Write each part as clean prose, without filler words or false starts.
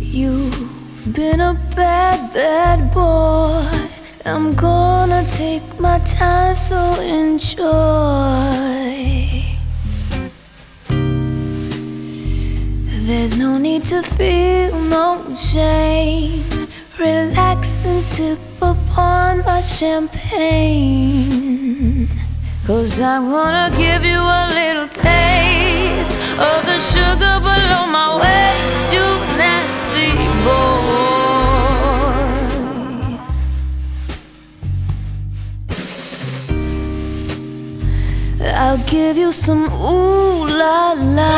You've been a bad, bad boy. I'm gonna take my time, so enjoy. There's no need to feel no shame. Relax and sip upon my champagne, 'cause I'm gonna give you a little taste of the sugar below my waist, you nasty boy. I'll give you some ooh la la.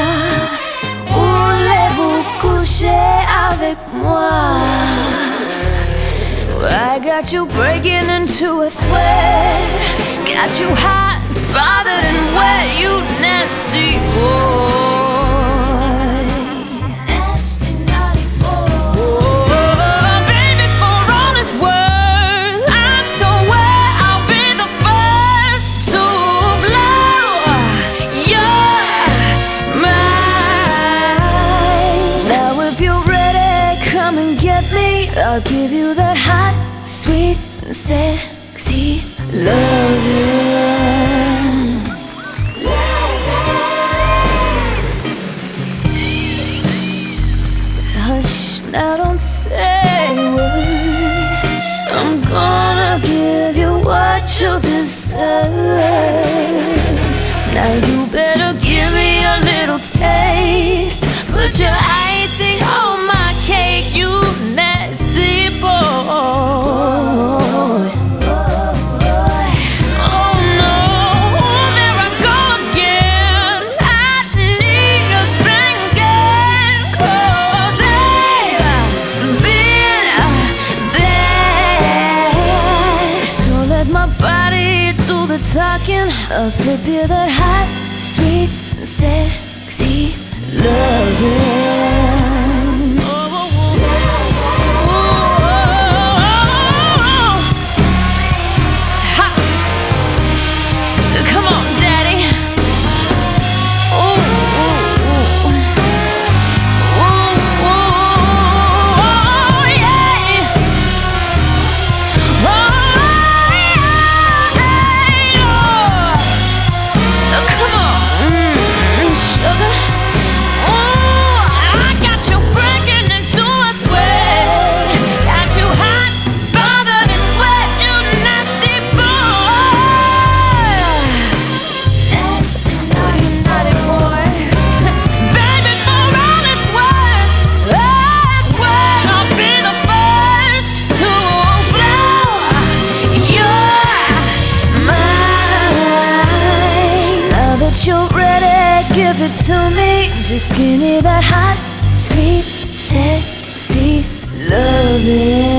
Voulez-vous coucher avec moi? I got you breaking into a sweat, got you hot, bothered and wet, you nasty boy. Nasty, naughty boy. Oh, baby, for all it's worth, I swear I'll be the first to blow your mind. Now if you're ready, come and get me. I'll give you that hot, sweet, sexy loving. Hush, now don't say a word. I'm gonna give you what you deserve. Now you better give me a little taste. Put your icing on my cake, you nasty boy. Oh no, there I go again. I need a spanking, 'cause I've been bad. So let my body do the talking. I'll slip you that hot, sweet, sexy loving. You're ready, give it to me. Just give me that hot, sweet, sexy loving.